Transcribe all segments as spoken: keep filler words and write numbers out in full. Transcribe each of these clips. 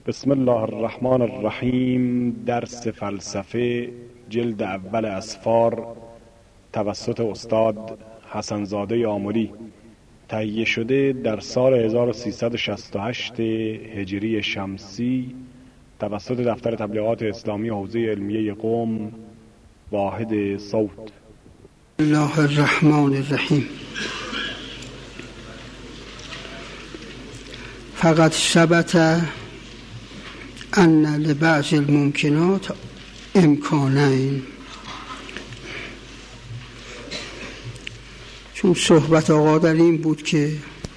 بسم الله الرحمن الرحیم. درس فلسفه جلد اول اسفار توسط استاد حسنزاده آملی تهیه شده در سال هزار و سیصد و شصت و هشت هجری شمسی توسط دفتر تبلیغات اسلامی حوزه علمیه قم واحد صوت. الله الرحمن الرحیم. فقط ثبت ان لبعض الممکنات امکانین. چون صحبت آقا در این بود که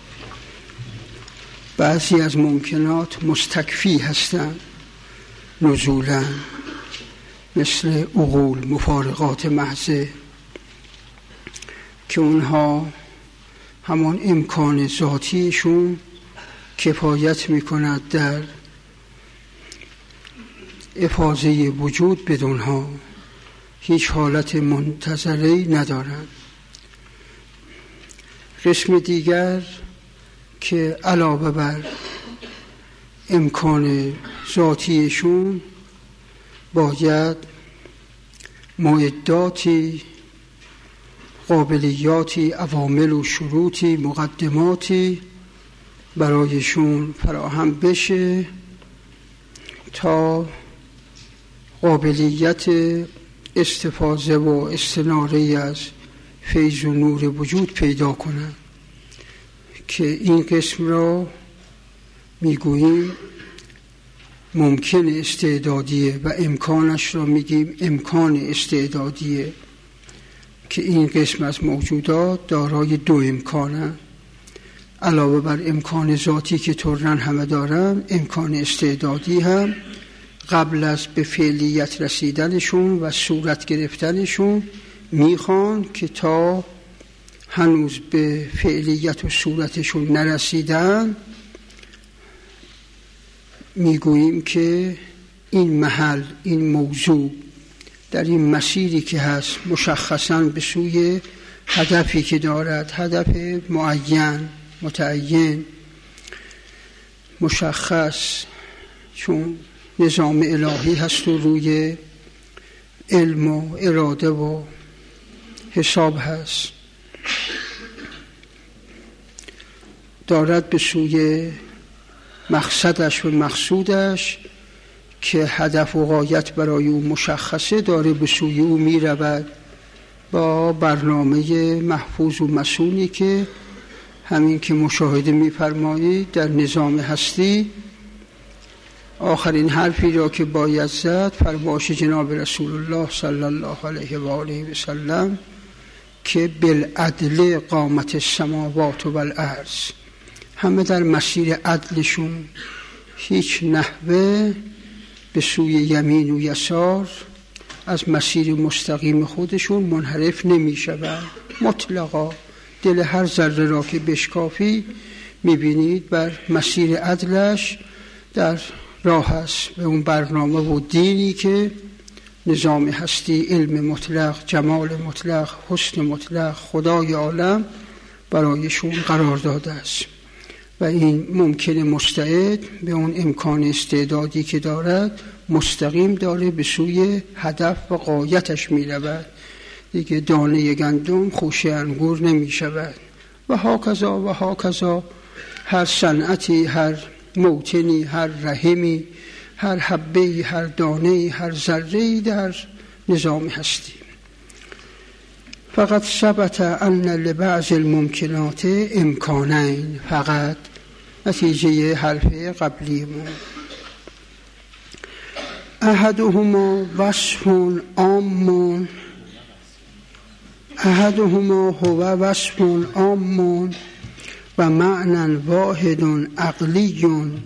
بعضی از ممکنات مستکفی هستند نزولا، مثل عقول مفارقات محضه که اونها همان امکان ذاتیشون کفایت میکند در افاضه وجود، بدونها هیچ حالت منتظری ندارند. قسم دیگر که علاوه بر امکان ذاتیشون باید معداتی، قابلیاتی، عوامل و شروطی، مقدماتی برایشون فراهم بشه تا قابلیت استفاده و استناره از فیض و نور وجود پیدا کنند، که این قسم را میگوییم ممکن استعدادیه و امکانش را میگیم امکان استعدادیه، که این قسم از موجودات دارای دو امکانه. علاوه بر امکان ذاتی که طورن همه دارن، امکان استعدادی هم قبل از به فعلیت رسیدنشون و صورت گرفتنشون میخوان که تا هنوز به فعلیت و صورتشون نرسیدن میگوییم که این محل، این موضوع در این مسیری که هست مشخصاً به سوی هدفی که دارد، هدف معین، متعین، مشخص، چون نظام الهی هست و روی علم و اراده و حساب هست، دارد به سوی مقصدش و مقصودش که هدف و غایت برای او مشخصه، داره به سوی او می رود با برنامه محفوظ و مسئولی که همین که مشاهده می فرمایید در نظام هستی. آخرین حرفی را که باید زد فرمایش جناب رسول الله صلی الله علیه و آله و سلم که بالعدل قامت السماوات و الارض، همه در مسیر عدلشون، هیچ نحوه به سوی یمین و یسار از مسیر مستقیم خودشون منحرف نمی شود. مطلقا دل هر ذره را که بشکافی میبینید بر مسیر عدلش در راه است، به اون برنامه و دینی که نظام هستی، علم مطلق، جمال مطلق، حسن مطلق، خدای عالم برایشون قرار داده است. و این ممکن مستعد به اون امکان استعدادی که دارد مستقیم داره به سوی هدف و غایتش می رود. دیگه دانه گندم خوشه انگور نمی شود. و هاکذا و هاکذا هر صنعتی، هر موطنی، هر رحمی، هر حبه‌ای، هر دانه‌ای، هر ذره‌ای در نظام هستی. فقط ثبت ان لبعض الممکنات امکانین. فقط نتیجه حرف قبلی ما. احدهما وصف عام احدهما هو وصف عام و معنی واحد عقلی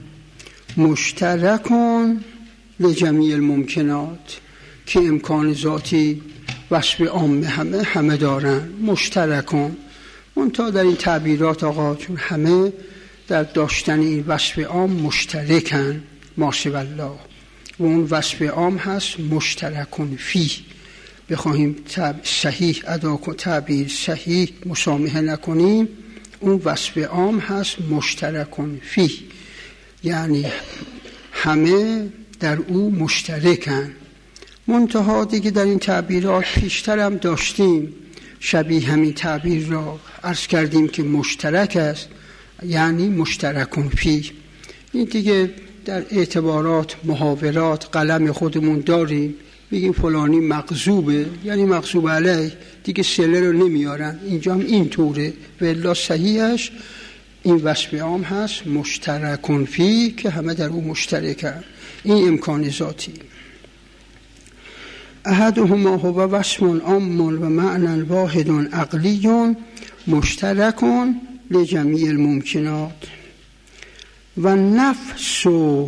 مشترک لجمیع الممکنات، که امکان ذاتی وصف عام همه همه دارن، مشترکون. منتها در این تعبیرات آقا چون همه در داشتن این وصف عام مشترکن، ماشاء الله، و اون وصف عام هست مشترکون فی. بخواهیم صحیح ادا کنیم، تعبیر صحیح مسامحه نکنیم، اون وصف عام هست مشترکون فی، یعنی همه در او مشترکن. منتها دیگه در این تعبیرات پیشتر هم داشتیم شبیه همین تعبیر را عرض کردیم که مشترک است، یعنی مشترکون فی. این دیگه در اعتبارات محاورات قلم خودمون داریم، بگیم فلانی مغضوبه یعنی مغضوب علیه، دیگه سله رو نمیارن. اینجا هم این طوره و الا صحیحش این وصف عام هست مشترکون فی که همه در او مشترکن. این امکان ذاتی. احدهما هو وصف عام و معنی واحد عقلی مشترک لجمیع الممکنات و نفس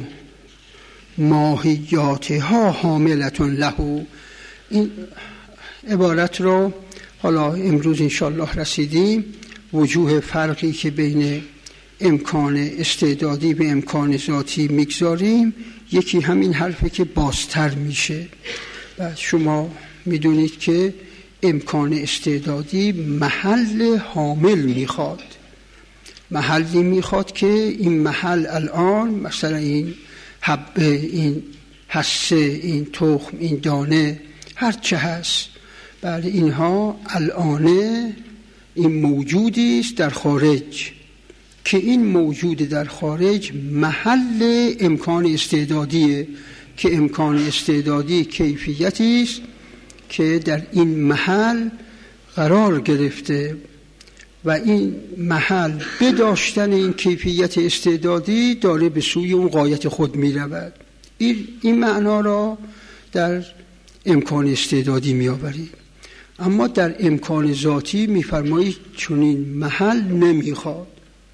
ماهیاتها حاملة له. این عبارت رو حالا امروز انشاءالله رسیدیم وجوه فرقی که بین امکان استعدادی و امکان ذاتی میگذاریم. یکی همین حرفه که بازتر میشه و شما میدونید که امکان استعدادی محل حامل میخواد، محلی میخواد که این محل الان مثلا این حبه، این حسه، این تخم، این دانه، هر چه هست، بله اینها الانه این موجودی است در خارج که این موجود در خارج محل امکان استعدادیه که امکان استعدادی کیفیتی است که در این محل قرار گرفته و این محل به داشتن این کیفیت استعدادی داره به سوی اون غایت خود می رود. این, این معنا را در امکان استعدادی می آورید. اما در امکان ذاتی می فرمایید چنین محل نمی خواد.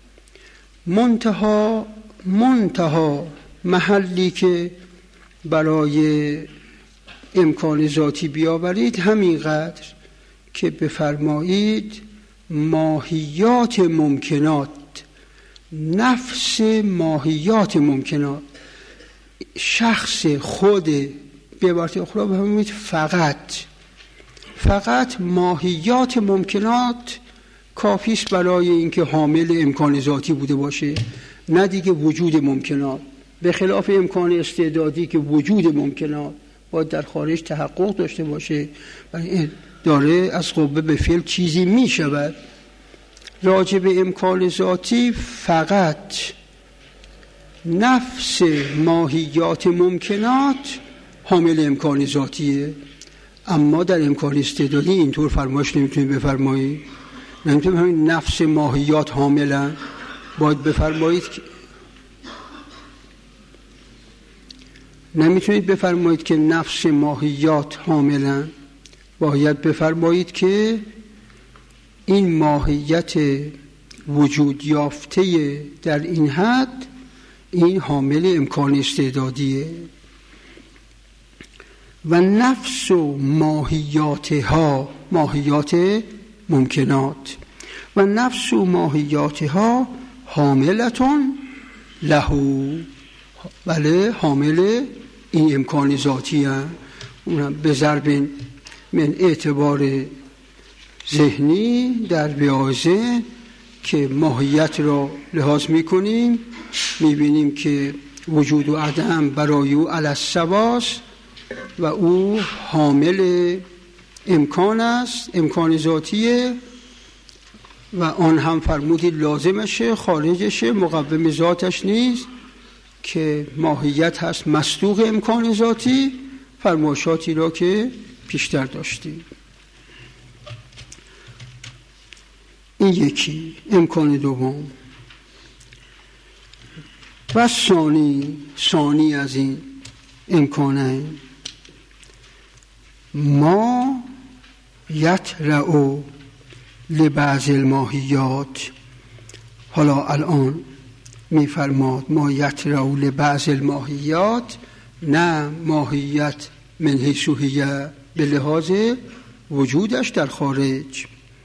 منتها منتها محلی که برای امکان ذاتی بیاورید همینقدر که بفرمایید ماهیات ممکنات، نفس ماهیات ممکنات، شخص خود به عبارت اخرى بفرمایید فقط فقط ماهیات ممکنات کافی است برای اینکه حامل امکان ذاتی بوده باشه، نه دیگه وجود ممکنات، به خلاف امکان استعدادی که وجود ممکنات باید در خارج تحقق داشته باشه و داره از قوه به فعل چیزی می شود. راجع به امکان ذاتی فقط نفس ماهیات ممکنات حامل امکان ذاتیه، اما در امکان استعدادی اینطور فرمایش نمیتونید بفرمایید. نمیتونید همین نفس ماهیات حاملن، باید بفرمایید که نمیتونید بفرمایید که نفس ماهیات حاملن، باید بفرمایید که این ماهیت وجود یافته در این حد این حامل امکان استعدادیه. و نفس و ماهیاتها، ماهیات ممکنات، و نفس و ماهیاتها حاملتون له، بله حامل این امکان ذاتی هم اونم به ضرب من اعتبار ذهنی در بیازه که ماهیت را لحاظ میکنیم میبینیم که وجود و عدم برای او علی السواست و او حامل امکان است، امکان ذاتیه و آن هم فرمودید لازمشه، خارجشه، مقوم ذاتش نیست که ماهیت هست مصدوق امکان ذاتی، فرمایشاتی را که پیشتر داشتیم. این یکی امکان دوم. و ثانی ثانی از این امکانه ما یطرأ لبعض الماهیات. حالا الان میفرماد ما یطرأ لبعض الماهیات، نه ماهیت من حیث هی به لحاظ وجودش در خارج.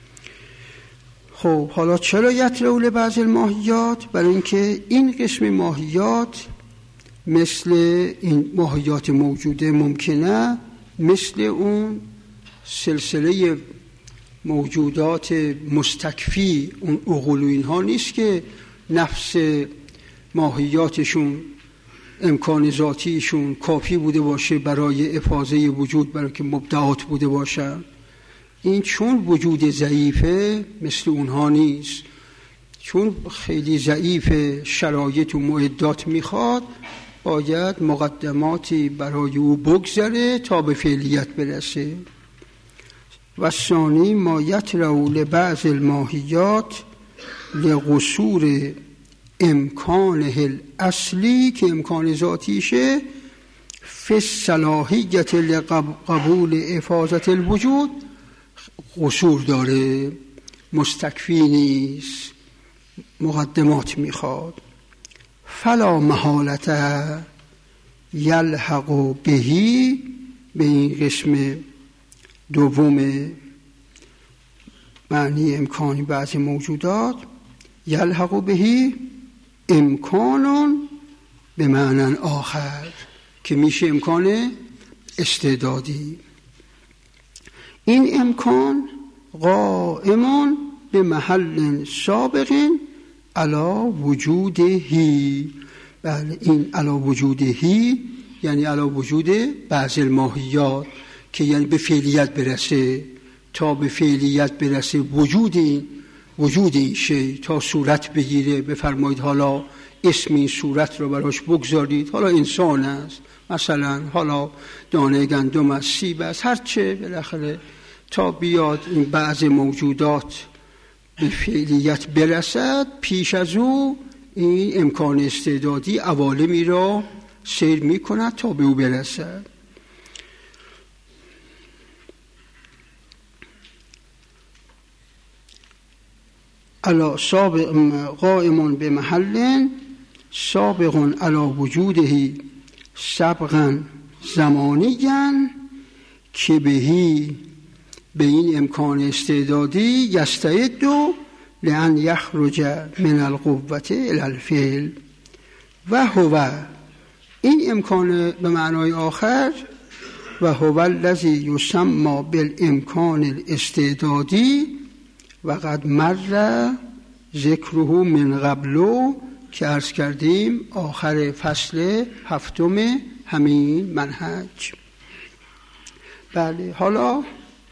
خب حالا چرا یطرأ لبعض الماهیات؟ برای اینکه این قسم ماهیات مثل این ماهیات موجوده ممکنه مثل اون سلسله موجودات مستکفی اون عقول و اینها نیست که نفس ماهیاتشون امکان ذاتیشون کافی بوده باشه برای افاضه وجود، برای که مبدعات بوده باشن. این چون وجود ضعیفه مثل اونها نیست، چون خیلی ضعیف، شرایط و معدات میخواد، باید مقدماتی برای او بگذره تا به فعلیت برسه. و ثانی ما یطرأ لبعض الماهیات لقصور امکانه الاصلی، که امکان ذاتیشه، فی الصلاحیت لقبول افاضه الوجود، قصور داره، مستکفی نیست، مقدمات میخواد. فلا محالت یلحق بهی، به این قسم دوم معنی امکانی بعضی موجودات، یلحق بهی امکانون به معنی آخر، که میشه امکان استعدادی. این امکان قائمون به محل سابق علی وجودهی. بله، این علی وجودهی یعنی علی وجود بعض الماهیات، که یعنی به فعلیت برسه. تا به فعلیت برسه وجود این وجود این شی تا صورت بگیره، بفرمایید حالا اسم این صورت رو براش بگذارید، حالا انسان است مثلا، حالا دانه گندم است، سیب است، هرچه، بالاخره تا بیاد این بعض موجودات به فعلیت برسد، پیش از او این امکان استعدادی عوالمی را سیر می کند تا به او برسد. علا سابق قائم به محل سابق علی وجوده سبقا زمانیاً، که بهی به این امکان استعدادی یستعد لأن یخرج من القوة الی الفعل. و هو، این امکان به معنای آخر، و هو الذی یسمى بالامکان الاستعدادی و قد مر ذکره من قبلو، که عرض کردیم آخر فصل هفتم همین منهج. بله، حالا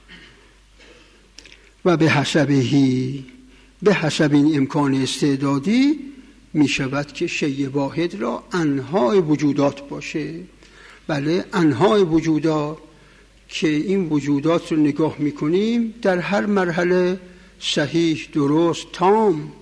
و به حسبهی، به حسب این امکان استعدادی می شود که شیء واحد را انواع وجودات باشه. بله، انواع وجودات، که این وجودات رو نگاه می کنیم در هر مرحله صحیح، درست، تام،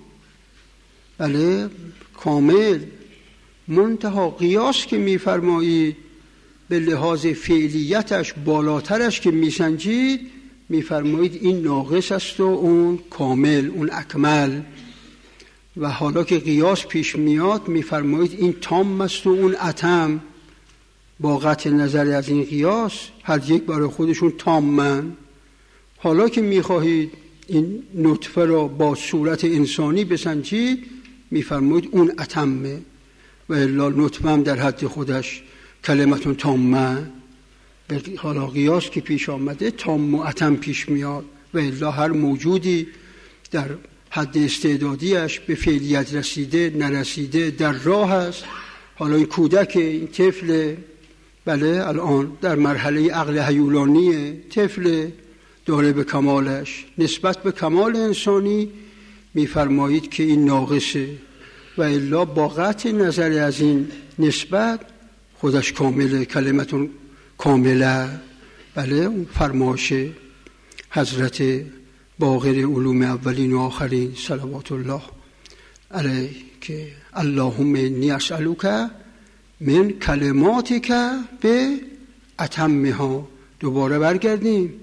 بله، کامل. منتها قیاس که می فرمایید به لحاظ فعلیتش بالاترش که می سنجید، می فرمایید این ناقص است و اون کامل، اون اکمل. و حالا که قیاس پیش میاد می فرمایید این تام است و اون اتم. با قطع نظر از این قیاس هر یک برای خودشون تامن. حالا که می خواهید این نطفه را با صورت انسانی بسنجید، می فرمایید اون اتمه، و الا نطفه هم در حد خودش کلمتون تامه. حالا قیاس که پیش آمده تام و اتم پیش میاد، و الا هر موجودی در حد استعدادیش به فعلیت رسیده نرسیده در راه است. حالا این کودک، این طفل، بله، الان در مرحله عقل هیولانی، طفل داره به کمالش، نسبت به کمال انسانی میفرمایید که این ناقصه، و الا با قطع نظر از این نسبت خودش کامله، کلمتون کامله. بله، اون فرمایش حضرت باقر علوم اولین و آخرین صلوات الله علیه، که اللهم انی اسألک من کلماتک به اتمها. دوباره برگردیم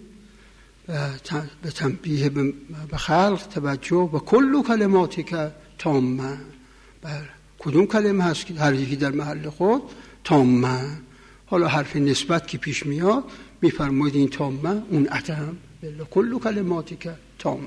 به تنبیه به خلق توجه، و کل کلماتک تامه. بله، کدوم کلمه هست که هر یکی در محل خود تامه. حالا حرف نسبت که پیش میاد میفرمایید این تامه، اون اتم. بله، کل کلماتک تامه.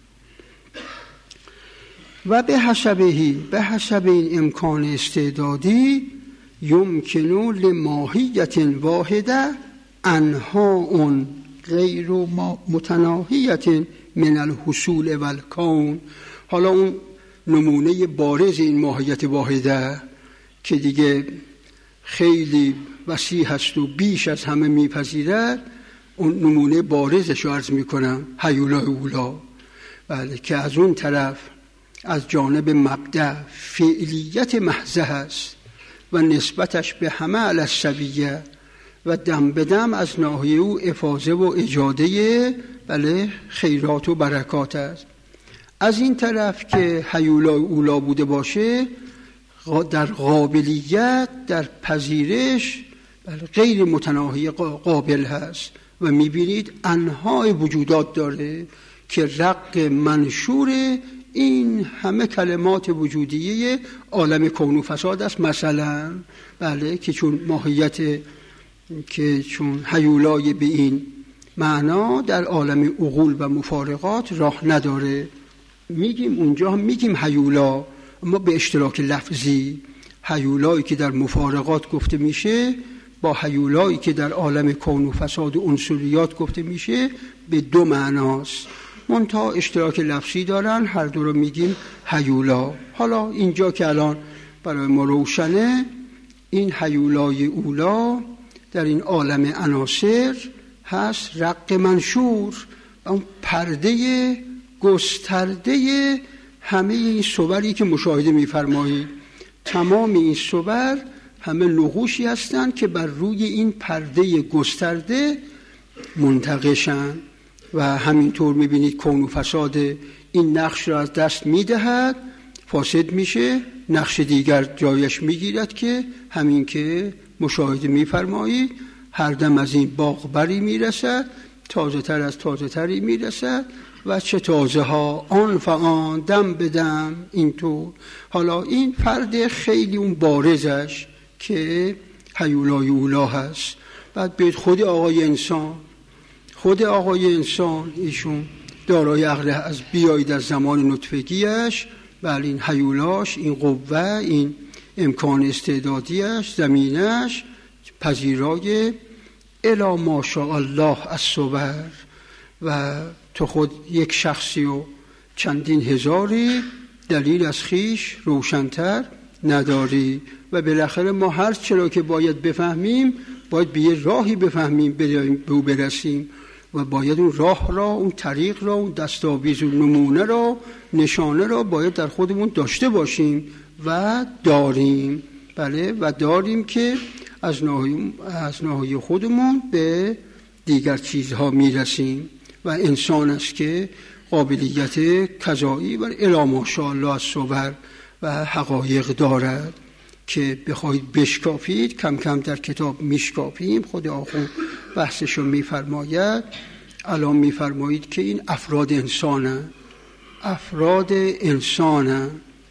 و به حسبهی، به حسب این امکان استعدادی، یمکنو لماهیت واحده انها غیر متناهیت من الحصول و الکون. حالا اون نمونه بارز این ماهیت واحده که دیگه خیلی وسیع هست و بیش از همه میپذیرد، اون نمونه بارزش رو عرض میکنم، هیولای اولا. بله، که از اون طرف از جانب مبدأ فعلیت محض هست و نسبتش به همه علی السویه و دم به دم از ناحیه او افاضه و اجاده بله خیرات و برکات است. از این طرف که هیولای اولا بوده باشه، در قابلیت، در پذیرش غیر متناهی قابل هست و میبینید انواع وجودات داره که رق منشور این همه کلمات وجودیه عالم کون و فساد است. مثلا بله که چون ماهیت که چون هیولای به این معنا در عالم عقول و مفارقات راه نداره، میگیم اونجا هم میگیم هیولا، اما به اشتراک لفظی. هیولایی که در مفارقات گفته میشه با هیولایی که در عالم کون و فساد و عنصریات گفته میشه به دو معناست، منتها اشتراک لفظی دارن، هر دو رو میگیم هیولا. حالا اینجا که الان برای ما روشنه، این هیولای اولا در این عالم عناصر هست رق منشور، اون پرده گسترده همه این صوری که مشاهده می‌فرمایید. تمام این صور همه نقوشی هستند که بر روی این پرده گسترده منتقشن و همینطور می‌بینید کون و فساد این نقش را از دست می‌دهد، فاسد میشه، نقش دیگر جایش می‌گیرد که همین که مشاهده می‌فرمایید، هر دم از این باغ بری می‌رسد، تازه تر از تازه تری می‌رسد و چه تازه ها آن فآن دم بدم اینطور. حالا این فرد خیلی اون بارزش که هیولای اولا هست. بعد بید خود آقای انسان، خود آقای انسان ایشون دارای عقل از بیایید از زمان نطفگیش، بله این هیولاش، این قوه، این امکان استعدادیش، زمینش پذیرای الا ماشاء الله از صور و تو خود یک شخصی و چندین هزاری دلیل از خیش روشن‌تر نداری و بالاخره ما هر چرا که باید بفهمیم باید به یه راهی بفهمیم به او برسیم و باید اون راه را، اون طریق را، اون دستاویز و نمونه را، نشانه را باید در خودمون داشته باشیم و داریم. بله و داریم که از ناحیه از ناحیه خودمون به دیگر چیزها میرسیم و انسان است که قابلیت کذایی و الا ماشاءالله از صور و حقایق دارد که بخواید بشکافید کم کم در کتاب میشکافیم. خود آخوند بحثشو میفرماید، الان میفرمایید که این افراد انسانه، افراد انسانه.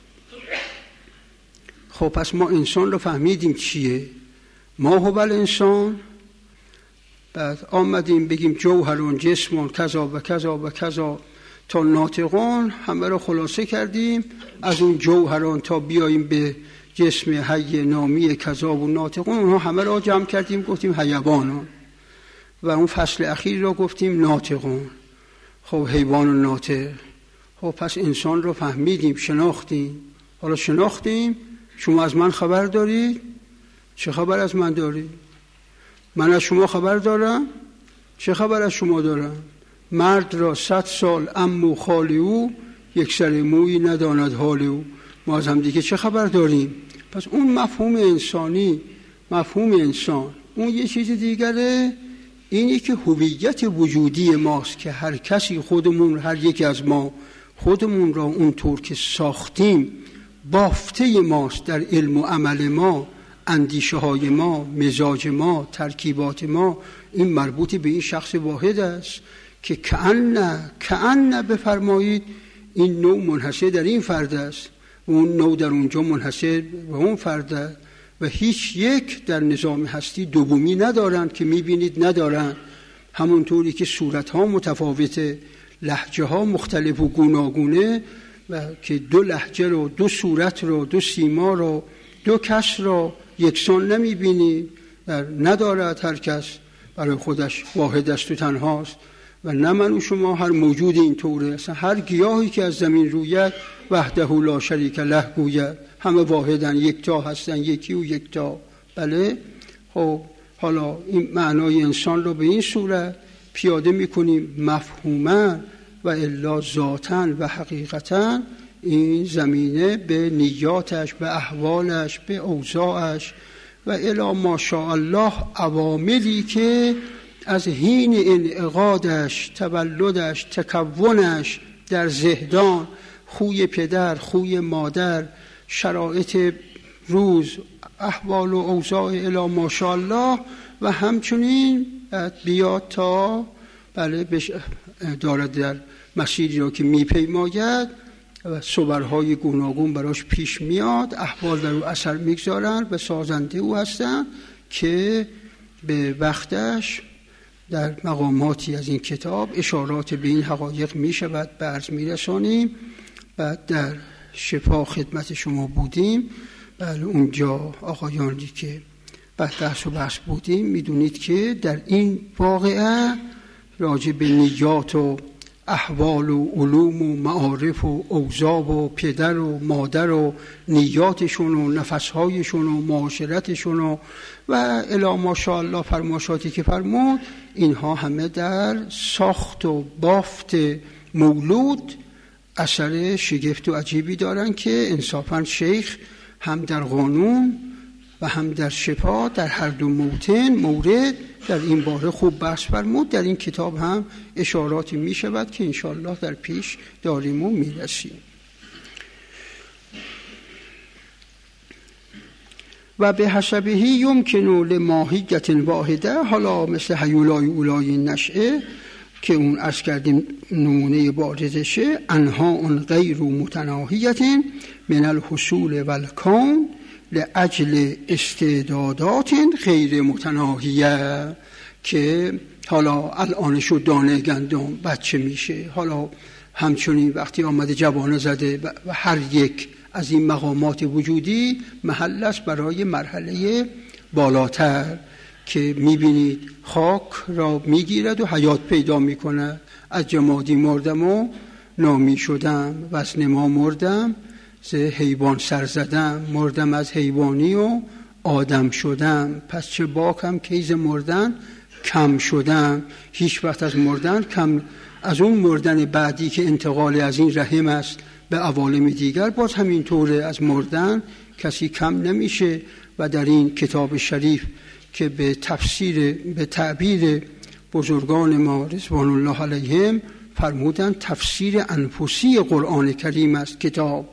خب پس ما انسان رو فهمیدیم چیه، ما هو الانسان. بعد آمدیم بگیم جوهرون جسمون کذا و کذا و کذا تا ناطقون، همه رو خلاصه کردیم. از اون جوهران تا بیاییم به جسم حی نامی کذا و ناطقون، اونها همه رو جمع کردیم گفتیم حیوانون و اون فصل اخیر رو گفتیم ناطقون. خب حیوان و ناطق. خب پس انسان رو فهمیدیم، شناختیم. حالا شناختیم، شما از من خبر دارید؟ چه خبر از من دارید؟ من از شما خبر دارم؟ چه خبر از شما دارم؟ مرد را صد سال عمو خالی او، یک سر مویی نداند حال او. ما از هم دیگه چه خبر داریم؟ پس اون مفهوم انسانی، مفهوم انسان اون یه چیز دیگره. اینی که هویت وجودی ماست که هر کسی خودمون، هر یکی از ما خودمون را اونطور که ساختیم بافته ماست در علم و عمل ما، اندیشه های ما، مزاج ما، ترکیبات ما. این مربوط به این شخص واحد است که کأن کأن بفرمایید این نوع منحصر در این فرد است و اون نوع در اونجا منحصر به اون فرد است و هیچ یک در نظام هستی دومی ندارند که میبینید ندارند. همونطوری که صورت ها متفاوته، لهجه ها مختلف و گوناگونه و که دو لهجه رو، دو صورت رو، دو سیما رو، دو کس رو یکسان نمیبینی و ندارد. هر کس برای خودش واحد است و تنهاست و نه من و شما هر موجود این طوره. اصلا هر گیاهی که از زمین روید وحده لا شریک له گوید، همه واحدن، یکتا هستن، یکی و یکتا. بله. خب حالا این معنای انسان رو به این صورت پیاده میکنیم مفهوما و الا ذاتاً و حقیقتاً این زمینه به نیاتش، به احوالش، به اوضاعش و الی ماشاءالله عواملی که از حین انعقادش، تولدش، تکونش در ذهنان، خوی پدر، خوی مادر، شرایط روز، احوال و اوضاع الی ماشاءالله و همچنین بیاد تا بله دارد در مسیری را که میپیماید و صورهای گوناگون براش پیش میاد، احوال در او اثر میگذارن و سازنده او هستن که به وقتش در مقاماتی از این کتاب اشارات به این حقایق میشود به عرض میرسانیم. بعد در شفا خدمت شما بودیم، بله اونجا آقایانی که بعد بحث و بحث بودیم میدونید که در این واقعه راجع به نیات و احوال و علوم و معارف و اوضاع و پدر و مادر و نیاتشون و نفسهایشون و معاشرتشون و و الی ماشاءالله فرماشاتی که فرمود، اینها همه در ساخت و بافت مولود اثر شگفت و عجیبی دارن که انصافاً شیخ هم در قانون و هم در شفا در هر دو موطن مورد در این باره خوب بحث فرمود. در این کتاب هم اشاراتی می شود که انشاءالله در پیش داریم و می رسیم. و به حسبهی یمکنو لماهیت واحده، حالا مثل هیولای اولای نشعه که اون عرض کردیم نمونه بارزشه، انها اون غیر متناهیت من الحصول والکون لأجل استعدادات غیر متناهیه، که حالا الانشو دانه گندم بچه میشه، حالا همچنین وقتی آمده جوانه زده و هر یک از این مقامات وجودی محل است برای مرحله بالاتر که میبینید خاک را میگیرد و حیات پیدا میکنه. از جمادی مردم و نامی شدم، وزن ما مردم ز حیوان سر زدم، مردم از حیوانی و آدم شدم، پس چه باکم که از مردن کم شدم. هیچ وقت از مردن کم، از اون مردن بعدی که انتقال از این رحم است به عوالم دیگر، باز همینطوره، از مردن کسی کم نمیشه. و در این کتاب شریف که به تفسیر به تعبیر بزرگان ما رضوان الله علیهم فرمودن تفسیر انفسی قرآن کریم است کتاب،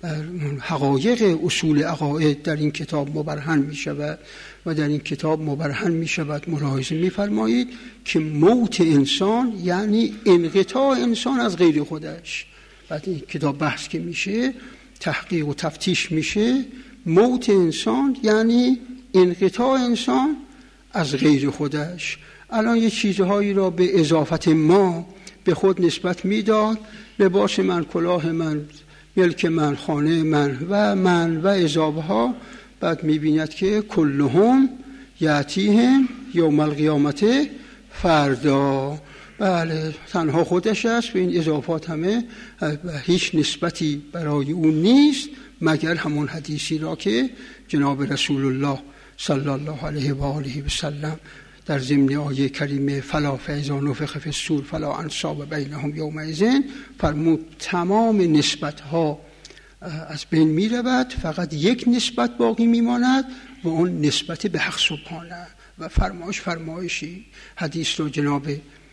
حقایق اصول عقاید در این کتاب مبرهن می شود و در این کتاب مبرهن می شود. ملاحظه می فرمایید که موت انسان یعنی انقطاع انسان از غیر خودش. بعد این کتاب بحث که میشه، تحقیق و تفتیش میشه، موت انسان یعنی انقطاع انسان از غیر خودش. الان یه چیزهایی را به اضافت ما به خود نسبت میداد، لباس من، کلاه من، ملک من، خانه من و من و اضافه ها. بعد میبیند که کلهم یأتیهم یوم القیامت فردا. بله تنها خودش است و این اضافات همه هیچ نسبتی برای اون نیست مگر همون حدیثی را که جناب رسول الله صلی الله علیه و آله و سلم در ضمن آیه کریمه فلا فاذا نفخ فی الصور فلا انساب بینهم یومئذ فرمود تمام نسبت ها از بین می رود، فقط یک نسبت باقی می ماند و اون نسبت به حق سبحانه. و فرمایش فرمایشی حدیث رو جناب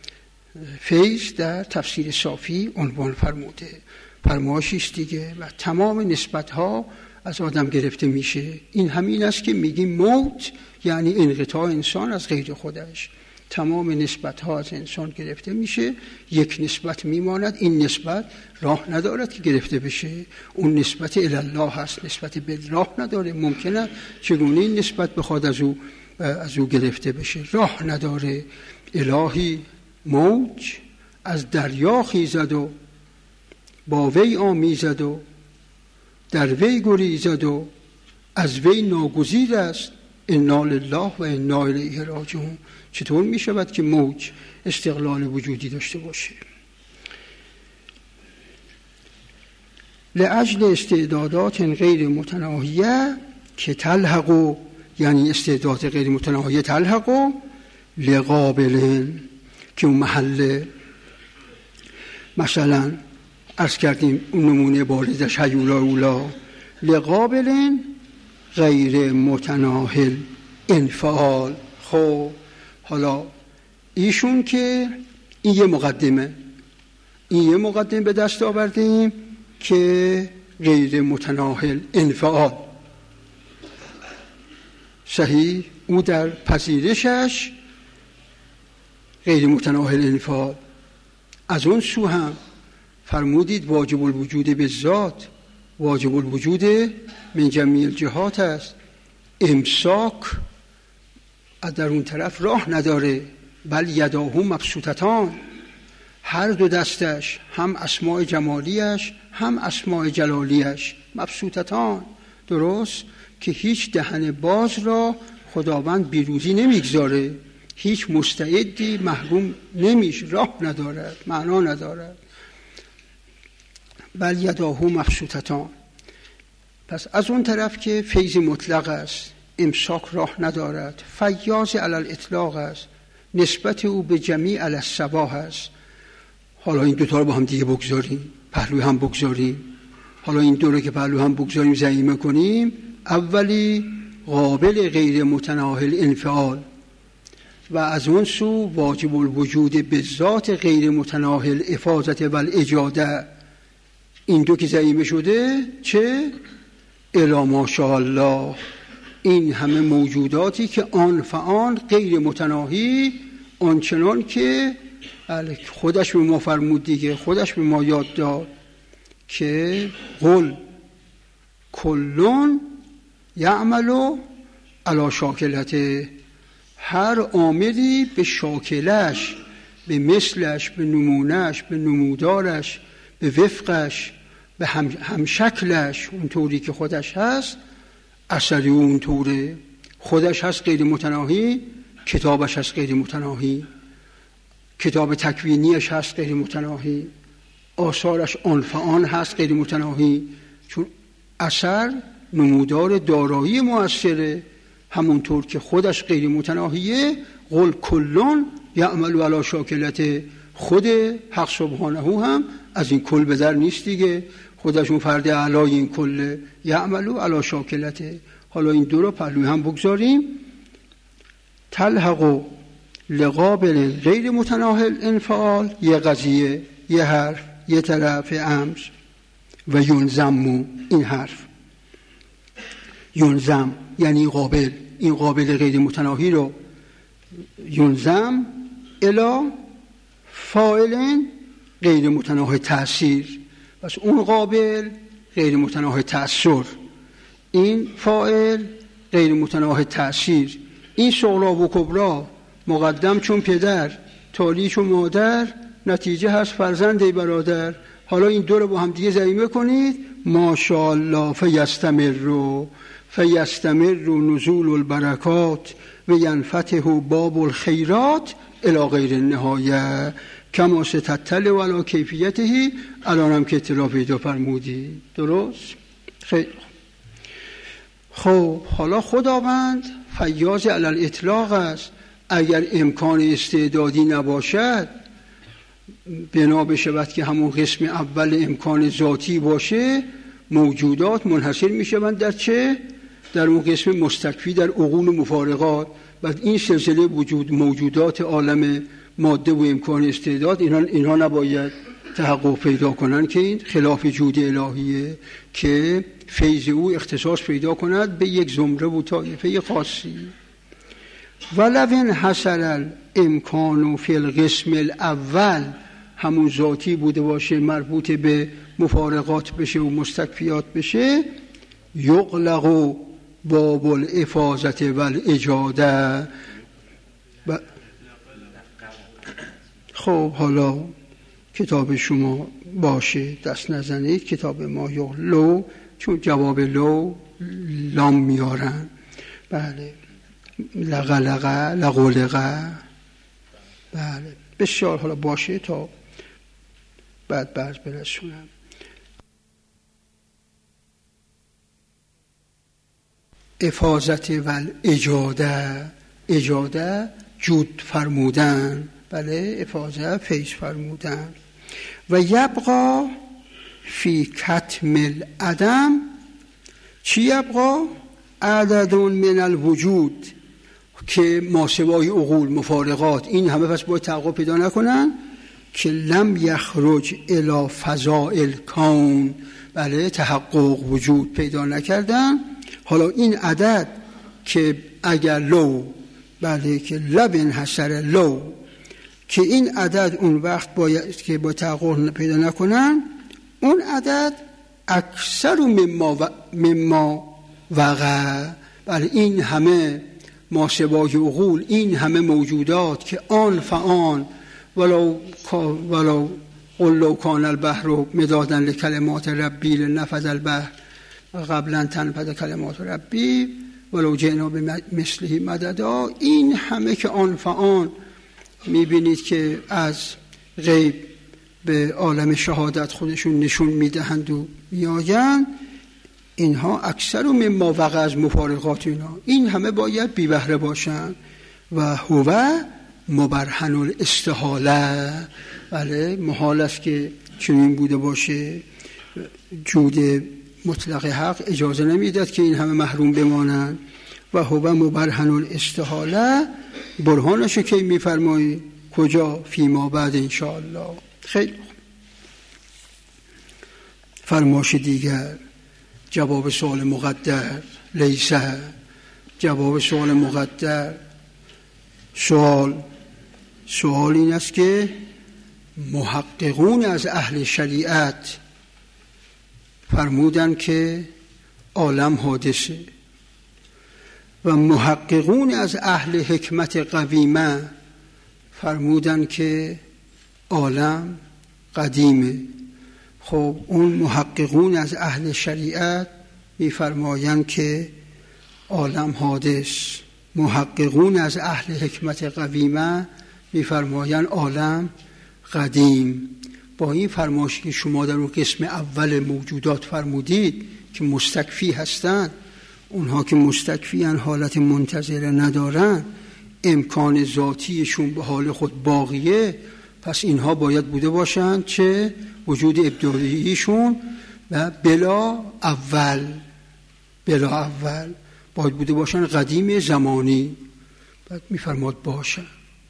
فیض در تفسیر صافی عنوان فرموده، فرمایشی است دیگه، و تمام نسبت ها از آدم گرفته میشه. این همین است که میگیم موت یعنی انقطاع انسان از غیر خودش. تمام نسبت ها از انسان گرفته میشه، یک نسبت میماند. این نسبت راه ندارد که گرفته بشه، اون نسبت الی الله هست، نسبت به راه نداره. ممکنه چگونه این نسبت بخواد از او از او گرفته بشه؟ راه نداره. الهی موج از دریا خیزد و با وی آمیزد و در وی گریزد و از وی ناگزیر است. انا لله و انا الیه راجعون. چطور می شود که موج استقلال وجودی داشته باشه؟ لأجل استعدادات غیر متناهیه که تلحق یعنی استعداد غیر متناهی تلحق و لقابل که اون محل مثلا عرض کردیم اون نمونه باردش هیولا اولا لقابل غیر متناهل انفعال. خب حالا ایشون که این یه مقدمه این یه مقدمه به دست آوردیم که غیر متناهل انفعال صحیح، او در پذیرشش غیر متناهل انفعال. از اون سو هم فرمودید واجب الوجود به ذات واجب الوجود من جمیع الجهات است. امساک در اون طرف راه نداره، بل یداهو مبسوطتان، هر دو دستش هم اسماء جمالیش هم اسماء جلالیش مبسوطتان، درست که هیچ دهن باز را خداوند بیروزی نمیگذاره، هیچ مستعدی محروم نمیشه، راه ندارد، معنا ندارد. بل یداهو مبسوطتان. پس از اون طرف که فیض مطلق است، امساک راه ندارد، فیاض علی الاطلاق است، نسبت او به جمیع علی الصباح است. حالا این دوتا رو با هم دیگه بگذاریم، پهلوی هم بگذاریم. حالا این دو رو که پهلوی هم بگذاریم ضمیمه کنیم. اولی قابل غیر متناهل انفعال و از اون سو واجب الوجود به ذات غیر متناهل افاضت و الاجاده. این دو که ضمیمه شده چه؟ الا ماشاءالله، این همه موجوداتی که آن فآن غیر متناهی، آنچنان که خودش به ما فرمود دیگه، خودش به ما یاد داد که قل کلون یعملو علی شاکلته، هر عاملی به شاکلش، به مثلش، به نمونش، به نمودارش، به وفقش، به هم, هم شکلش، اون طوری که خودش هست اثری اون طوره. خودش هست غیر متناهی، کتابش هست غیر متناهی، کتاب تکوینیش هست غیر متناهی، آثارش آن فآن هست غیر متناهی، چون اثر نمودار دارایی مؤثره، همونطور که خودش غیر متناهیه. قل کلون یعملو علی شاکلته، خود حق سبحانه هم از این کل به در نیست دیگه، خودشون فرد اعلای این کله، یعملو علی شاکلته. حالا این دو رو پهلوی هم بگذاریم. تلحق لقابل غیر متناهل انفعال، یه قضیه، یه حرف، یه طرف امر. و ینزمو، این حرف ینزم یعنی قابل، این قابل غیر متناهی رو ینزم الی فاعل غیر متناهی تأثیر. پس اون قابل غیر متناهی تأثیر، این فاعل غیر متناهی تأثیر. این صغرا و کبرا، مقدم چون پدر، تالی چون مادر، نتیجه هست فرزند برادر. حالا این دو رو با هم دیگه ضمیمه کنید. ماشاءالله فیستمر رو فیستمر رو نزول البرکات و ینفتح باب الخیرات الی غیر النهایه کما ستطلع علی کیفیته. الان هم که اطلاع پیدا فرمودی، درست؟ خیلی خب. حالا خداوند فیاض علی الاطلاق است. اگر امکان استعدادی نباشد، بنا بشود که همون قسم اول امکان ذاتی باشه، موجودات منحصر میشوند در چه؟ در اون قسم مستکفی، در عقول و مفارقات. بعد این سلسله وجود موجودات عالم ماده و امکان استعداد، اینا, اینا نباید تحقق پیدا کنن که این خلاف جود الهیه که فیض او اختصاص پیدا کند به یک زمره و طایفه خاصی. ولو حصل الامکان فی القسم الاول، همون ذاتی بوده باشه، مربوط به مفارقات بشه و مستکفیات بشه، یغلق باب الافاضت و الاجاده. ب... خب حالا کتاب شما باشه، دست نزنید، کتاب ما یغلو، چون جواب لو لام میارن. بله، لغلقه لغلقه. بله بسیار، حالا باشه تا بعد بعد برسونم. افاظت و اجاده، اجاده جود فرمودن، بله، افاظه فیض فرمودن. و یبقا فی کتم العدم، چی یبقا؟ عدد من الوجود که ماسوای عقول مفارقات، این همه پس باید تحقق پیدا نکنن که لم یخرج الی فضاء الکون، بله، تحقق وجود پیدا نکردن. حالا این عدد که اگر لو، بله، که لبن حسر لو، که این عدد اون وقت باید که با تحقق پیدا نکنن، اون عدد اکثر مما و مما وقع، بله، این همه ماسوای عقول، این همه موجودات که آن فآن ولو ولو قل لو کان البحر مدادا لکلمات ربی لنفذ البحر قبلا تنفذ کلمات ربی ولو جئنا بمثله مددا، این همه که آن فآن میبینید که از غیب به عالم شهادت خودشون نشون میدهند و میآیند، اینها اکثر و مما وقع از مفارقات اینا، این همه باید بی بهره باشند. و هو مبرهن الاستحاله، بله، محال است که چنین بوده باشه. جود مطلق حق اجازه نمیداد که این همه محروم بمانند. و هو مبرهن الاستحاله، برهانشو کی میفرمایی؟ کجا؟ فیما بعد انشاءالله. خیلی فرماش دیگر، جواب سوال مقدر لیسه، جواب سوال مقدر، سوال سوال این است که محققون از اهل شریعت فرمودن که عالم حادثه و محققون از اهل حکمت قویمه فرمودن که عالم قدیمه. خب اون محققون از اهل شریعت میفرمایند که عالم حادث، محققون از اهل حکمت قویمه میفرمایند عالم قدیم. با این فرمایشی که شما در اون قسم اول موجودات فرمودید که مستکفی هستند، اونها که مستکفی ان حالت منتظره ندارن، امکان ذاتیشون به حال خود باقیه، پس اینها باید بوده باشند چه وجود ابتداییشون و بلا اول، بلا اول باید بوده باشن قدیم زمانی. بعد میفرماد باشن،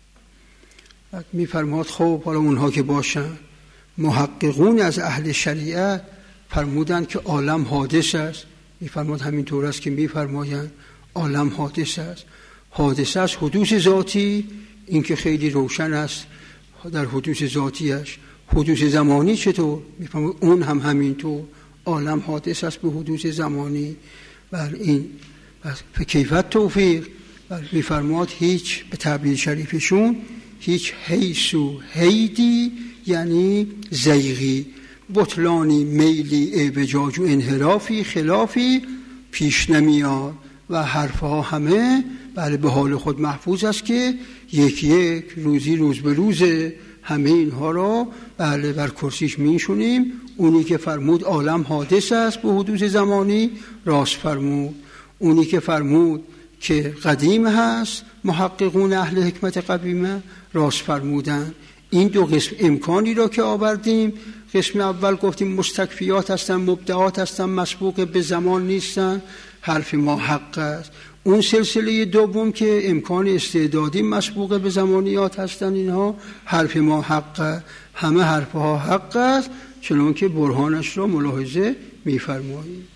بعد میفرماد خب حالا اونها که باشن، محققون از اهل شریعت فرمودن که عالم حادث است. میفرماد همینطور است که میفرمایند عالم حادث است. حادث است حدوث ذاتی، این که خیلی روشن است در حدوث ذاتیش. حدوث زمانی چطور؟ میفرماد اون هم همینطور، عالم حادث است به حدوث زمانی. بر این به کیفیت توفیق میفرماد هیچ، به تعبیر شریفشون، هیچ حیث و حیدی یعنی زیغی، بطلانی، میلی، اعوجاج و انحرافی، خلافی پیش نمیاد و حرفها همه بله به حال خود محفوظ است که یک یک روزی روز به روز همه اینها را بله بر کرسیش میشونیم. اونی که فرمود عالم حادث است به حدوث زمانی راست فرمود، اونی که فرمود که قدیم هست محققون اهل حکمت قدیمه راست فرمودن. این دو قسم امکانی را که آوردیم، قسم اول گفتیم مستکفیات هستن، مبدعات هستن، مسبوق به زمان نیستن، حرف ما حق است. اون سلسله دوم که امکان استعدادی مسبوق به زمانیات هستن، اینها حرف ما حق است. همه حرفها حق است چنان که برهانش را ملاحظه می‌فرماییم.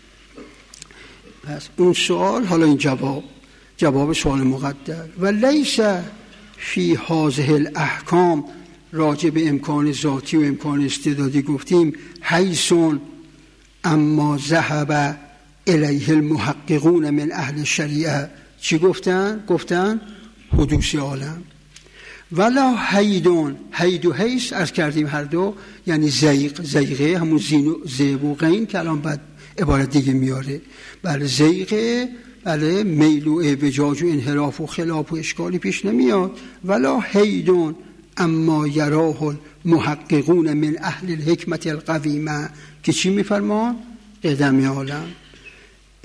پس اون سوال، حالا این جواب، جواب سوال مقدر. و لیس فی هذه الاحکام، راجع به امکان ذاتی و امکان استعدادی گفتیم حیثون اما ذهب الیه المحققون من اهل شریعه. چی گفتن؟ گفتن حدوث عالم. ولا حیدون، حید و حیث عرض کردیم هر دو یعنی زیغ، زیغه همون زین و زیب و غین که الان بعد عبارت دیگه میاره. بله زیغه، بله میل و اعوجاج و انحراف و خلاف و اشکالی پیش نمیاد. ولا حیدون اما یراه المحققون من اهل الحکمت القویمه، که چی میفرمان؟ قدم عالم.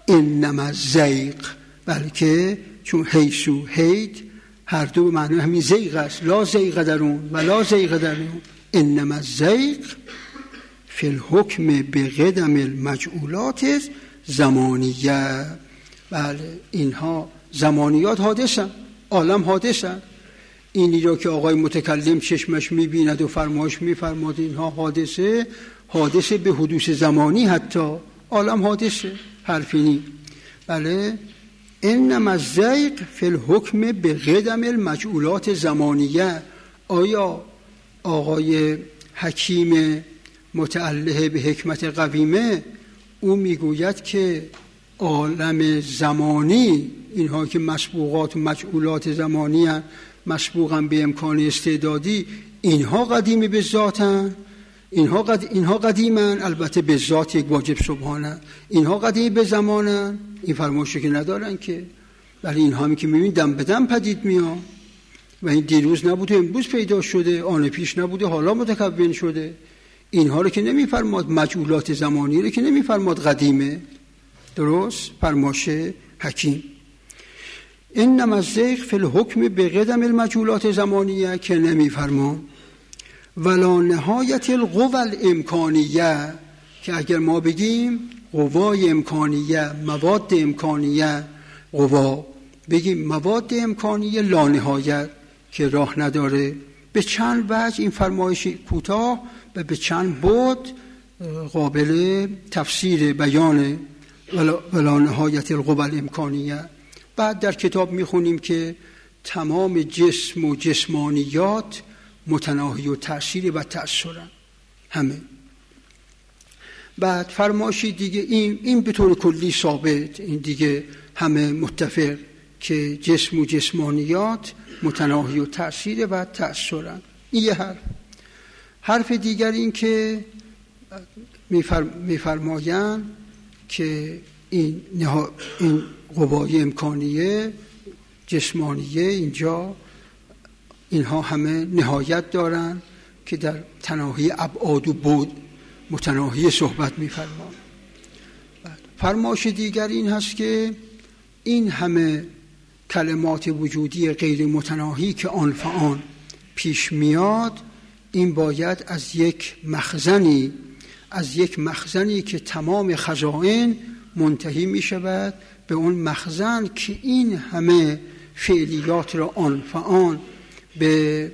انما زیغ، بلکه چون حیثو هید هر دو معنی همین زیغ است، لا زیغ در اون و لا زیغ در اون. انما زیغ فی الحکم بقدم المجعولات زمانیه. بله اینها زمانیات حادثن، عالم حادثن. اینی را که آقای متکلم چشمش میبیند و فرمایش میفرماد اینها حادثه، حادثه به حدوث زمانی، حتی عالم حادثه، حرفی نی. بله انما الزیغ فی الحکم بقدم المجعولات زمانیه. آیا آقای حکیم متعله به حکمت قویمه او میگوید که عالم زمانی، اینها که مسبوقات و مجعولات زمانی هستند، مسبوقاً به امکان استعدادی، اینها قدیم به ذاتن، اینها قد... اینها قدیمن، البته به ذات یک واجب سبحانه، اینها قدیم به زمانن، این فرمایشی که ندارن که. ولی اینها می که میبینید دم به دم پدید میان و این دیروز نبوده امروز پیدا شده، آن پیش نبوده حالا متکون شده. اینها رو که نمیفرماد مجعولات زمانی رو که نمیفرماد قدیمه. درست فرمایش حکیم. انما الزیغ فی الحکم بقدم المجعولات زمانیه که نمیفرمان. ولا نهایت القوى الامکانیه، که اگر ما بگیم قوای امکانیه، مواد امکانیه، قوا بگیم مواد امکانیه لا نهایت که راه نداره. به چند وجه این فرمایش کوتاه و به چند بعد قابل تفسیر بیان ولا, ولا نهایت القوى الامکانیه. بعد در کتاب میخونیم که تمام جسم و جسمانیات متناهی و تأثیر و تأثیرن همه. بعد فرمایشی دیگه این این به طور کلی ثابت، این دیگه همه متفق که جسم و جسمانیات متناهی و تأثیر و تأثیرن. این یه حرف. حرف دیگر این که میفرمایند که این نها این قوای امکانیه جسمانیه اینجا اینها همه نهایت دارن که در تناهی ابعاد و بعد متناهی صحبت می‌فرمایند. فرمایش دیگر این هست که این همه کلمات وجودی غیر متناهی که آن فآن پیش میاد، این باید از یک مخزنی از یک مخزنی که تمام خزائن منتهی می شود به اون مخزن که این همه فعلیات را آن فآن به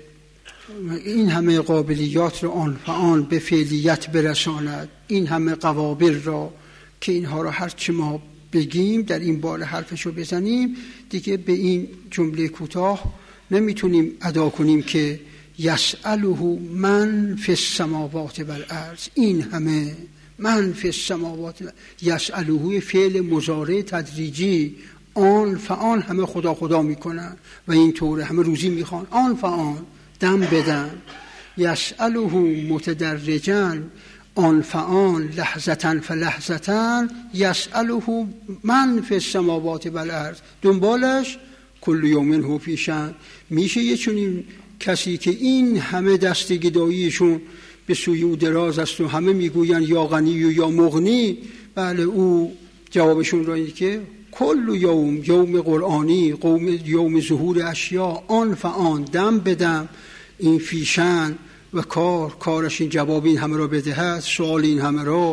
این همه قابلیات را آن فآن به فعلیت برساند. این همه قوابل را که اینها را هر چی ما بگیم در این باره حرفشو بزنیم دیگه به این جمله کوتاه نمیتونیم ادا کنیم که یسأله من فی السماوات والارض. این همه من فی السماوات، یسأله فعل مضارع تدریجی، آن فآن همه خدا خدا میکنن و این طوره همه روزی میخوان، آن فآن دم بدن. یسأله متدرجا، آن فآن لحظتن فلحظتن، یسأله من فی السماوات والارض، دنبالش کل یوم هو فی شأن. میشه یه چونین کسی که این همه دست گداییشون به سوی او دراز است و همه میگوین یا غنی و یا مغنی، بله او جوابشون را اینه که کل یوم یوم قرآنی، قوم یوم ظهور اشیاء، آن فآن دم بدم، این فیشن و کار کارش این جواب این همه را بدهد، سوال این همه را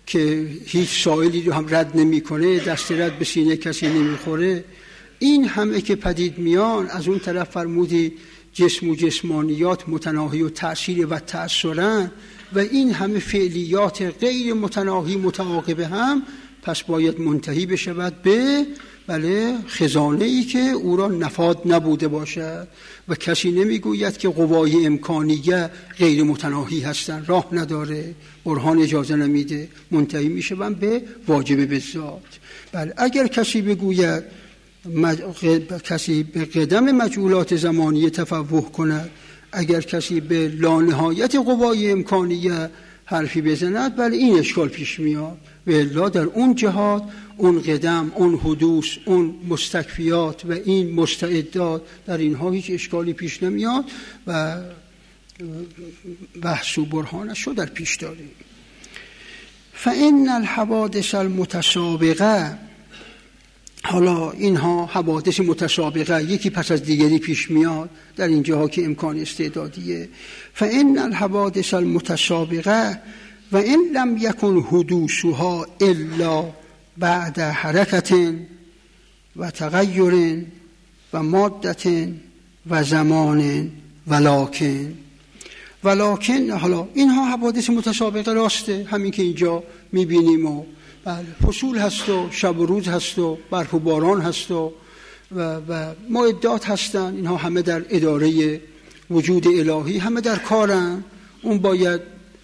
که هیچ سائلی رو هم رد نمی کنه، دست رد به سینه کسی نمیخوره. این همه که پدید میان، از اون طرف فرمودی جسم و جسمانیات متناهی و تأثیر و تأثیرن و این همه فعلیات غیر متناهی متعاقب هم، پس باید منتهی بشود به بله خزانه ای که او را نفاد نبوده باشد و کسی نمیگوید که قوای امکانیه غیر متناهی هستند، راه نداره، برهان اجازه نمیده، منتهی میشوند به واجب بالذات. بله اگر کسی بگوید مج... کسی به قدم مجعولات زمانیه تفوه کند، اگر کسی به لانهایت قوای امکانیه حرفی بزند، بله این اشکال پیش میاد. و الا در اون جهات، اون قدم، اون حدوث، اون مستکفیات و این مستعدات، در اینها هیچ اشکالی پیش نمیاد و بحث و برهانش رو در پیش داریم. فإن الحوادث المتسابقه حالا اینها حوادث متسابقه، یکی پس از دیگری پیش میاد در اینجاها که امکان استعدادیه. فإن الحوادث المتسابقه و ان لم یکن حدوثها الا بعد حرکت و تغییر و مادت و زمان ولکن ولکن حالا اینها حوادث متسابقه راسته، همین که اینجا میبینیم و بله فصول هست و شب و روز هست و برف و باران هست و و, و معدات هستن، اینها همه در اداره وجود الهی، همه در کارن. اون باید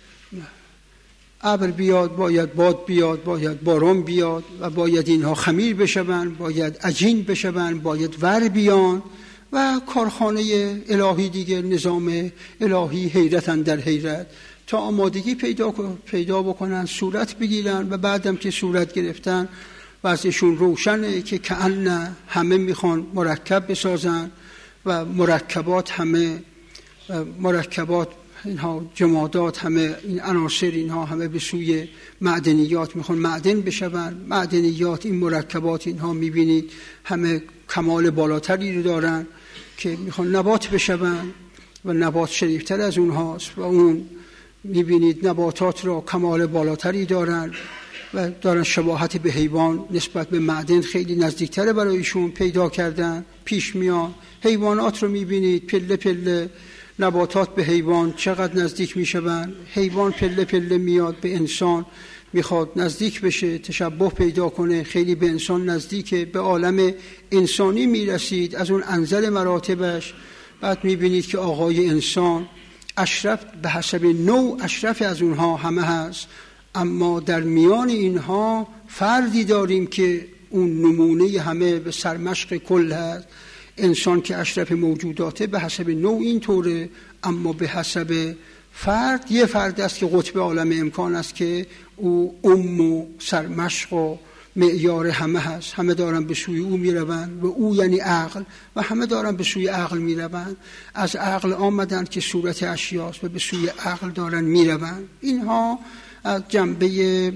ابر بیاد، باید باد بیاد، باید باران بیاد و باید اینها خمیر بشون، باید عجین بشون، باید ور بیان و کارخانه الهی دیگه، نظام الهی حیرتن در حیرت تا آمادگی پیدا پیدا بکنن، صورت بگیرن و بعدم که صورت گرفتن وضعشون روشنه که کأن همه میخوان مرکب بسازن و مرکبات همه مرکبات اینها جمادات همه این عناصر اینها همه به سوی معدنیات میخوان معدن بشون. معدنیات این مرکبات اینها میبینید همه کمال بالاتری رو دارن که میخوان نبات بشون و نبات شریفتر از اونهاست و اون میبینید نباتات را کمال بالاتری دارن و دارن شباهت به حیوان نسبت به معدن خیلی نزدیکتره برایشون پیدا کردن، پیش میان. حیوانات رو میبینید پله پله، نباتات به حیوان چقدر نزدیک میشون، حیوان پله پله میاد به انسان، میخواد نزدیک بشه، تشبه پیدا کنه، خیلی به انسان نزدیکه، به عالم انسانی میرسید از اون انزل مراتبش. بعد میبینید که آقای انسان اشرف به حسب نوع اشرف از اونها همه هست، اما در میان اینها فردی داریم که اون نمونه همه به سرمشق کل هست. انسان که اشرف موجوداته به حسب نوع این طوره، اما به حسب فرد یه فرد است که قطب عالم امکان است که او ام و سرمشق و معیار همه هست. همه دارن به سوی او میروند و او یعنی عقل و همه دارن به سوی عقل میروند. از عقل آمدن که صورت اشیاست و به سوی عقل دارن میروند. اینها از جنبه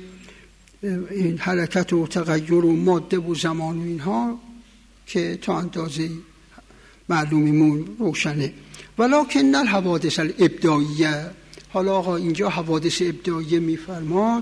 این حرکت و تغییر و ماده و زمان و اینها که تا اندازه معلومیمون روشنه. ولکن الحوادث الابداعیه، حالا آقا اینجا حوادث ابداعیه میفرماد.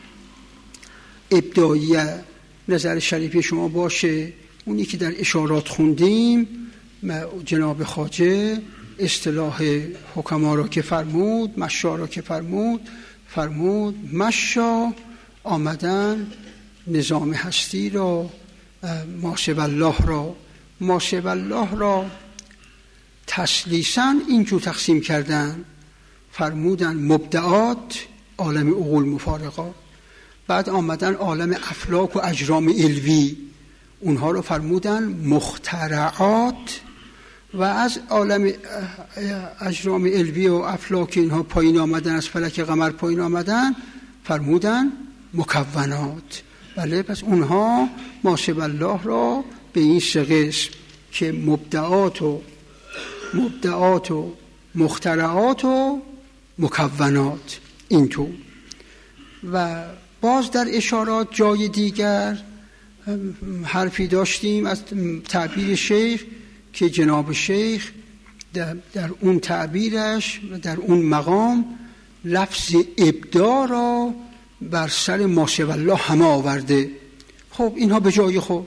ابداعیه نظر شریف شما باشه، اونی که در اشارات خوندیم جناب خواجه اصطلاح حکما را که فرمود، مشا را که فرمود فرمود مشا آمدن نظام هستی را، ماسو الله را ماسو الله را تسلیساً اینجور تقسیم کردن، فرمودن مبدعات عالم عقول مفارقات، بعد آمدن عالم افلاک و اجرام علوی اونها رو فرمودن مخترعات، و از عالم اجرام علوی و افلاک اینها پایین آمدن، از فلک قمر پایین آمدن فرمودن مکونات. بله، پس اونها ماسو الله را به این سه قسم که مبدعات و مبدعات و مخترعات و مکونات اینطور. و باز در اشارات جای دیگر حرفی داشتیم از تعبیر شیخ که جناب شیخ در, در اون تعبیرش و در اون مقام لفظ ابداع را بر سر ماسو الله همه آورده. خب اینها به جای خود،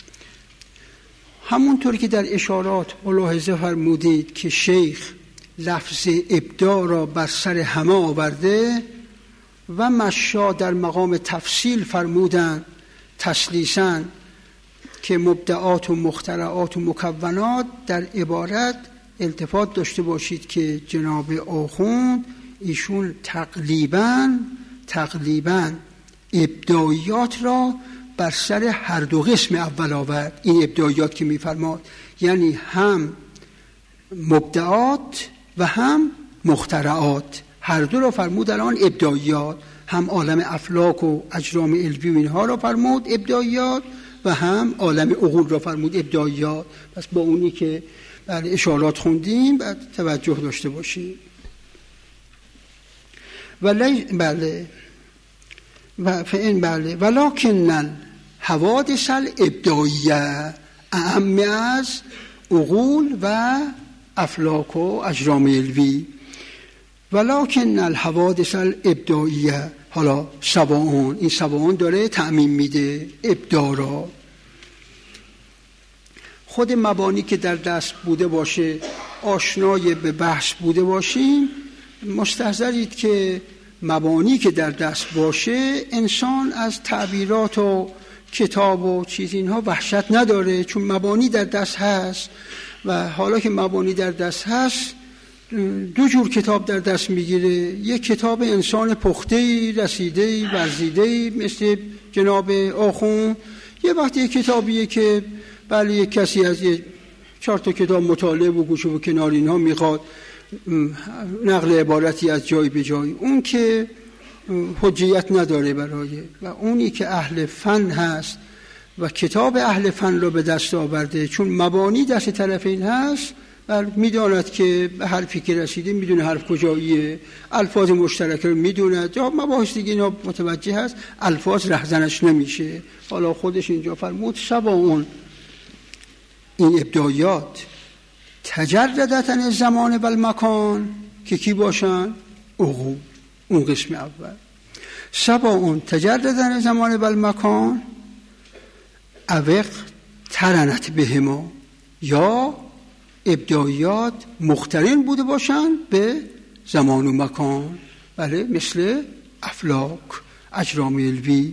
همونطور که در اشارات ملاحظه فرمودید که شیخ لفظ ابداع را بر سر همه آورده و مشا در مقام تفصیل فرمودن تسلیساً که مبدعات و مخترعات و مکونات. در عبارت التفات داشته باشید که جناب آخوند ایشون تقریباً تقریباً ابداعیات را بر سر هر دو قسم اول آورد. این ابداعیات که می‌فرماد یعنی هم مبدعات و هم مخترعات، هر دو را فرمود الان ابداعیات، هم عالم افلاک و اجرام علوی و اینها را فرمود ابداعیات و هم عالم عقول را فرمود ابداعیات. پس با اونی که بله اشارات خوندیم باید توجه داشته باشیم. ولی بله و فإن بله ولکن حوادث الابداعیه اهم از عقول و افلاک و اجرام علوی. ولکن الحوادث الابداعیه، حالا سواء، این سواء داره تعمیم میده ابداع را. خود مبانی که در دست بوده باشه، آشنای به بحث بوده باشیم، مستحضرید که مبانی که در دست باشه انسان از تعبیرات و کتاب و چیز اینها وحشت نداره، چون مبانی در دست هست. و حالا که مبانی در دست هست دو جور کتاب در دست میگیره. یک کتاب انسان پخته رسیده ورزیده مثل جناب آخوند، یه وقتی یک کتابیه که بله یک کسی از یه چهار تا کتاب مطالعه و گوشه و کنار اینها میخواد نقل عبارتی از جای به جای، اون که حجیت نداره برای. و اونی که اهل فن هست و کتاب اهل فن رو به دست آورده، چون مبانی دست طرفین هست، میداند که به حرفی که رسیده میدونه حرف کجاییه، الفاظ مشترک رو میدونه، جا مباحث دیگه اینا متوجه هست، الفاظ رهزنش نمیشه. حالا خودش اینجا فرمود سواء، این ابداعیات تجردت عن الزمان و المکان، که کی باشن؟ عقول، اون قسم اول. سواء تجردت عن الزمان و المکان اوق ترنت بهما، یا ابداعیات مقترن بوده باشن به زمان و مکان، بله، مثل افلاک، اجرام علوی.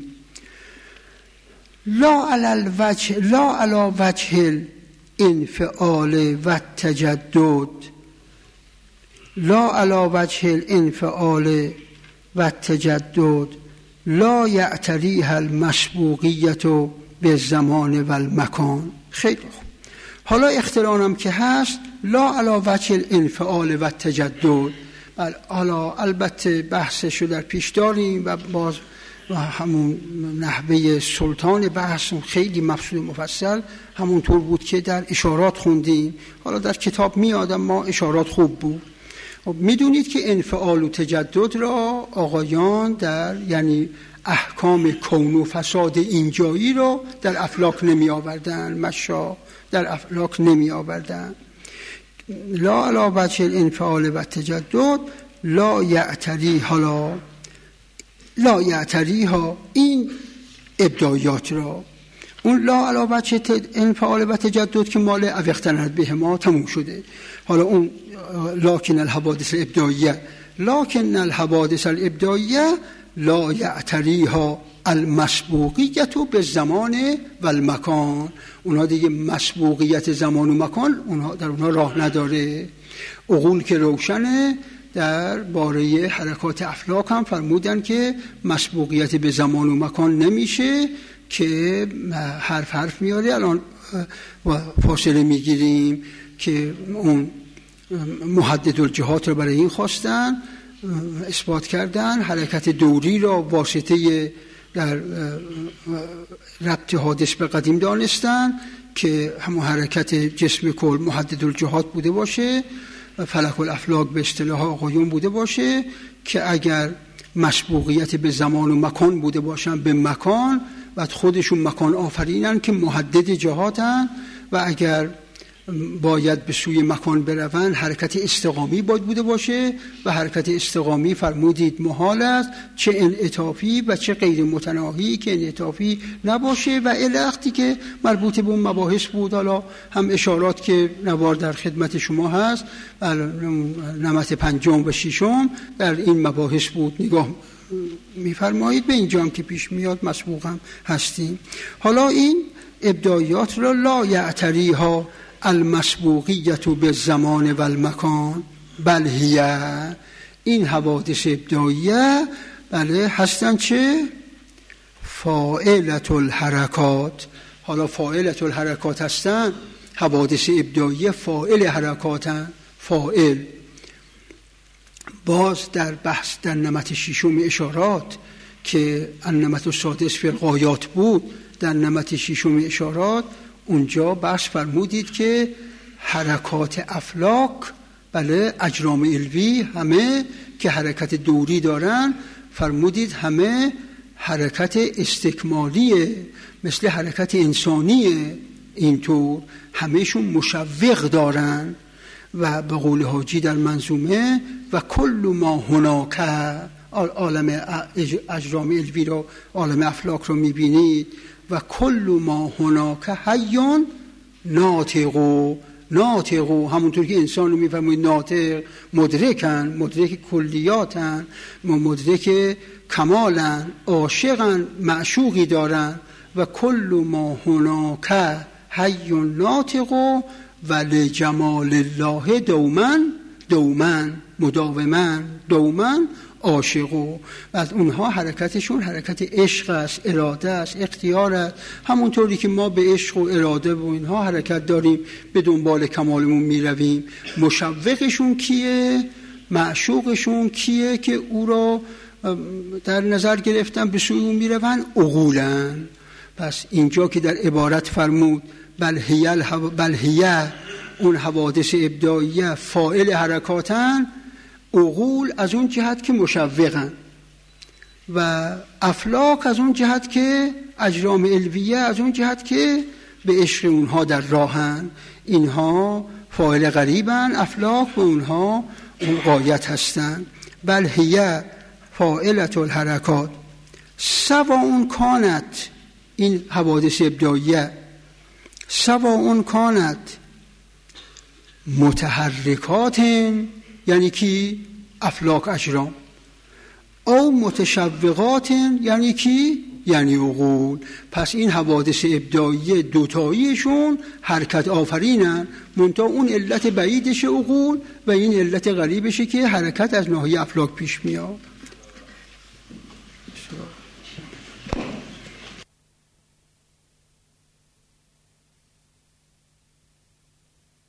لا علی الوجه لا علی وجه الانفعال و التجدد لا علی وجه الانفعال و التجدد لا یعتریها المسبوقیت به زمان و المکان. خیلی خوب. حالا اخترانم که هست لا علی وجه الانفعال و التجدد. حالا البته بحثشو در پیش داریم و باز و همون نحوه سلطان بحث خیلی مفصول مفصل همونطور بود که در اشارات خوندیم. حالا در کتاب میاد اما اشارات خوب بود. میدونید که انفعال و تجدد را آقایان در یعنی احکام کون و فساد اینجایی را در افلاک نمی آوردن، مشا در افلاک نمی آوردن. لا علی وجه الانفعال و تجدد لا یعتری حالا لا یعتری ها این ابداعیات را. اون لا علی وجه انفعال و تجدد که مال اوقتنت به ما تموم شده. حالا اون لکن الحوادث الابداعیه لکن الحوادث الابداعیه لا یعتریها المسبوقیت به زمان و المکان. اونها دیگه مسبوقیت زمان و مکان اونها در اونها راه نداره. عقول که روشنه در باره حرکات افلاک هم فرمودن که مسبوقیت به زمان و مکان نمیشه، که حرف حرف میاره. الان فاصله میگیریم که اون محدد الجهات رو برای این خواستن اثبات کردن، حرکت دوری را واسطه در ربط حادث به قدیم دانستن که همون حرکت جسم کل محدد الجهات بوده باشه و فلک الافلاک به اصطلاح آقایون بوده باشه، که اگر مسبوقیت به زمان و مکان بوده باشن به مکان و خودشون مکان آفرینن که محدد جهاتن، و اگر باید به سوی مکان برون حرکت استقامی باید بوده باشه و حرکت استقامی فرمودید محال است، چه انعطافی و چه غیر متناهی که انعطافی نباشه و الاختی که مربوط به اون مباحث بود. حالا هم اشارات که نوار در خدمت شما هست، نمط پنجم و ششم در این مباحث بود، نگاه میفرمایید. به اینجا هم که پیش میاد مسبوق هم هستیم. حالا این ابداعیات را لا یعتریها المسبوقیت به زمان و المکان بل هیه، این حوادث ابداعیه بله هستن چه؟ فاعلت الحرکات. حالا فاعلت الحرکات هستن، حوادث ابداعیه فاعل حرکاتن. فاعل باز در بحث در نمط ششم اشارات که النمط السادس فی الغایات بود، در نمط ششم اشارات اونجا بحث فرمودید که حرکات افلاک بله اجرام علوی همه که حرکت دوری دارن فرمودید همه حرکت استکمالیه، مثل حرکت انسانیه. اینطور همهشون مشوق دارن و به قول حاجی در منظومه و کل ما هناک، عالم اجرام علوی رو، عالم افلاک رو میبینید، و کل ما هناک حیون ناطق. ناطق همونطور که انسان رو میفهمید ناطق، مدرکن، مدرک کلیاتن، مدرک کمالن، عاشقن، معشوقی دارن. و کل ما هناک حیون ناطق و لجمال الله دوما دوما مداوما دوما عاشقو. و از اونها حرکتشون حرکت عشق است، اراده است، اختیار است. همونطوری که ما به عشق و اراده و اینها حرکت داریم، به دنبال کمالمون میرویم. مشوقشون کیه؟ معشوقشون کیه که او را در نظر گرفتن به سوی اون میرون؟ عقولن. پس اینجا که در عبارت فرمود بل هی بل هی اون حوادث ابداعیه فاعل حرکاتن، عقول از اون جهت که مشوقن و افلاک از اون جهت که اجرام علویه از اون جهت که به عشق اونها در راهن. اینها فاعل غریبن، افلاک و اونها اون غایت هستن. بل هی فاعلت الحرکات سواء کانت، این حوادث ابداعیه، سواء کانت متحرکات، یعنی کی؟ افلاک اجرام، او متشوقات، یعنی کی؟ یعنی عقول. پس این حوادث ابداعیه دوتاییشون حرکت آفرینن، منتها اون علت بعیدش عقول و این علت غریبشه که حرکت از ناحیه افلاک پیش میاد.